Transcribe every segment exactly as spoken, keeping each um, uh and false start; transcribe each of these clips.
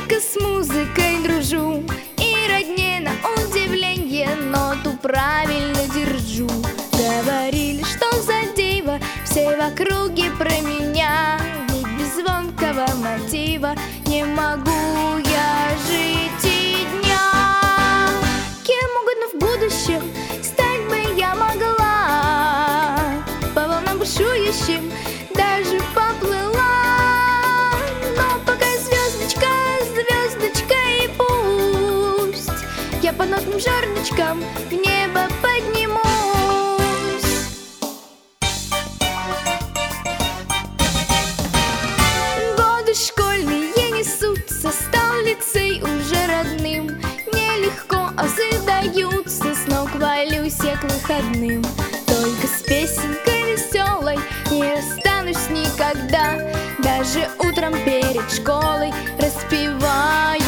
Редко с музыкой дружу, и родне на удивление ноту правильно держу. Говорили, что за диво, все в округе про меня, ведь без звонкого мотива не могу я жить и дня. Кем угодно в будущем стать бы я могла, по волнам бушующим даже поплыла. Но пока звездочка, звездочка, и пусть я по нотным жерночкам в небо поднимусь. Годы школьные несутся, стал лицей уже родным. Нелегко озадаются, с ног валюсь я к выходным. Только с песенкой веселой не расстанусь никогда. Даже утром перед школой распеваюсь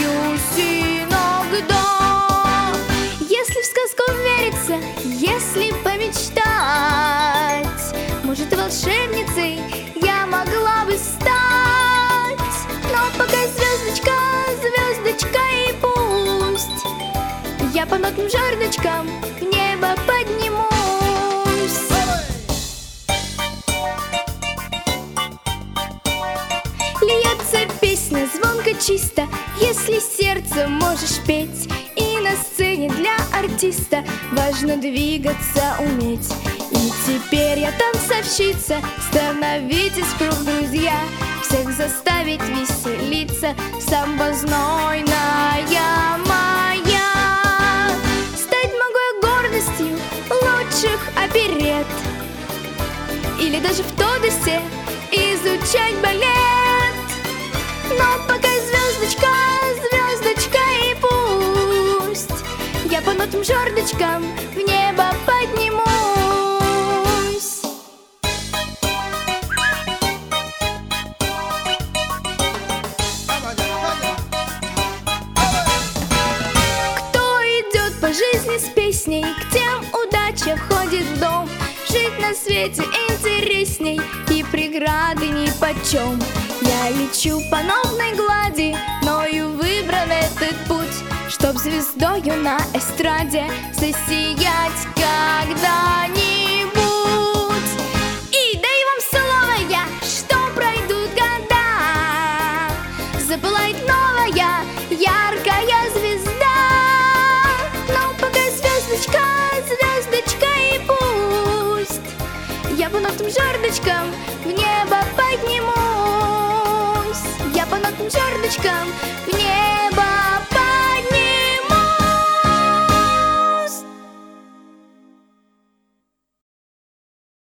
иногда. Если в сказку верится, если помечтать, может, волшебницей я могла бы стать. Но пока звездочка, звездочка, и пусть я по нотным жерночкам в небо поднимусь. Льется песня звонко чисто, если сердцем можешь петь. И на сцене для артиста важно двигаться уметь. И теперь я танцовщица, становитесь вкруг, друзья, всех заставить веселиться, самба знойная моя. Стать могу я гордостью лучших оперет, или даже в Тодосе изучать балет. Но пока звездочка, звездочка, и пусть я по нотным жердочкам в небо поднимусь. Кто идет по жизни с песней, к тем удача входит в дом. Жить на свете интересней, и преграды нипочем. Я лечу по новой глади, мною выбран этот путь, чтоб звездою на эстраде засиять когда-нибудь. И дай вам слово я, что пройдут года, запылает новая яркая звезда. Но пока звездочка, звездочка, и пусть я по нотным жердочкам в небо поднимусь. Я по нотным жердочкам